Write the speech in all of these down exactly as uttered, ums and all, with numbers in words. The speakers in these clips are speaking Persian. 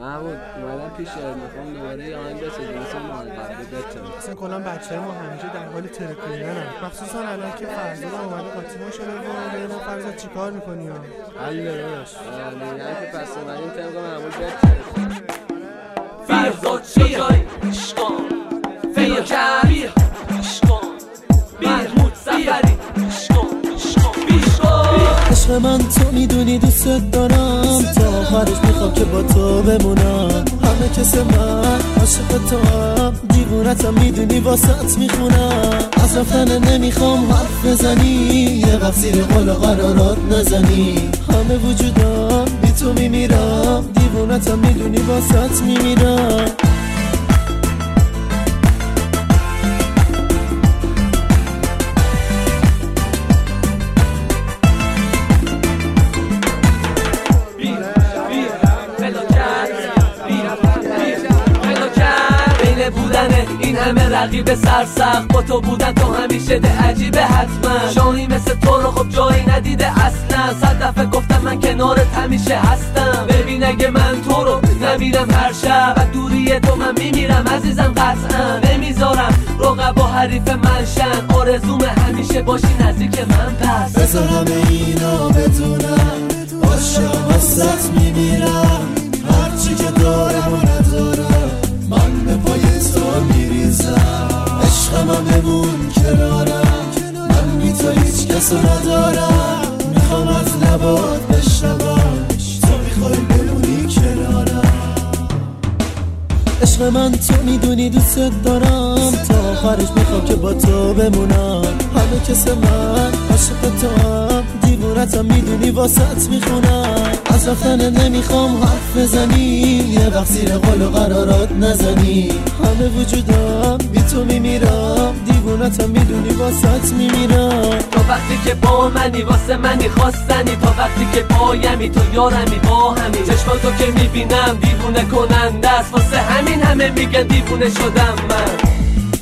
محمود اومدم پیش یاد میخوام دوباره یه آهنگ بسازیم مثل مال قبل بهتون. اصلا کلا بچه‌های ما همیشه در حال ترکوندنن، مخصوصا الان که فرزاد اومده قاطیما شده و ببینم فرزاد چیکار می‌کنی ها. حل داداش میگن که پس اومدیم طبق معمول بهتون. فرزاد شجاعی عشقان فیا کبیر عشقان محمود سفری عشقان عشقان بیشقان. عشق من تو میدونی دوست دارم، تا آخرش میخوام که با تو بمونم. همه کس من عاشق تو هم، دیوونتم میدونی واسط میخونم. از رفتن نمیخوام حرف بزنی، یه وقت زیر قول و قرارات نزنی. همه وجودم بی تو میمیرم، دیوونتم میدونی واسط میمیرم. بودنه این همه رقیب سرسخت، با تو بودن تو همیشه ده عجیبه. حتما شاهی مثل تو رو خب جایی ندیده اصلا. صد دفعه گفتم من کنارت همیشه هستم. ببین اگه من تو رو نمیرم هر شب، و دوری تو من میمیرم عزیزم قطعا. نمیذارم رقبا حریف من شن، آرزوم همیشه باشی نزدیک من. پس بذار همه اینا بدونم، عاشق واسط میمیرم. هرچی که دارم و ندارم من به پای تو میریزم. عشق من بمون کنارم، من بی تو هیچ کسو ندارم. میخوام از لبات بشنوم، تو میخوای بمونی کنارم. عشق من تو میدونی دوست دارم، تا آخرش میخوام که با تو بمونم. همه کس من عاشق تو هم، دیوونتم میدونی واسط میخونم. از رفتن نمیخوام حرف بزنی، یه وقت زیر قول و قرارات نزنی. همه وجودم بی تو میمیرم، دیوونتم میدونی واسط میمیرم. تا وقتی که با منی واسه منی خواستنی، تا وقتی که پایمی تو یارمی با همی. چشماتو که میبینم دیوونه کننده است، واسه همین همه میگن دیوونه شدم من.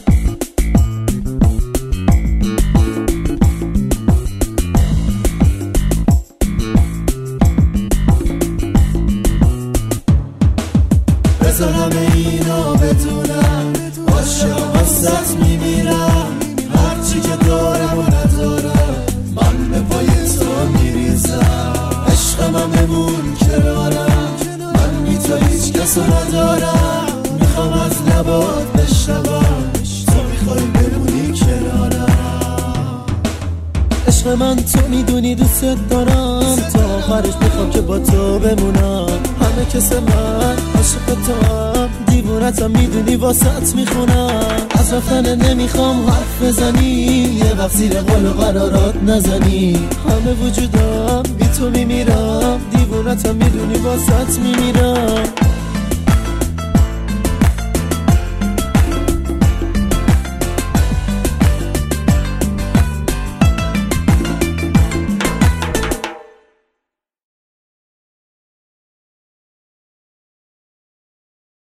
بذار همه اینا بدونم، عاشق واسط میمیرم. هرچی که دارم و ندارم من به پای تو میریزم. عشق من بمون کنارم، من بی تو هیچ کسو ندارم. میخوام از لبات بشنوم، تو میخوای بمونی کنارم. عشق من تو میدونی دوست دارم، تا آخرش میخوام که با تو بمونم. همه کس من عاشق تو هم، دیوونتم میدونی واسط میخونم. از رفتن نمیخوام حرف بزنی، یه وقت زیر قول و قرارات نزنی. همه وجودم بی تو میمیرم، دیوونتم میدونی واسط میمیرم.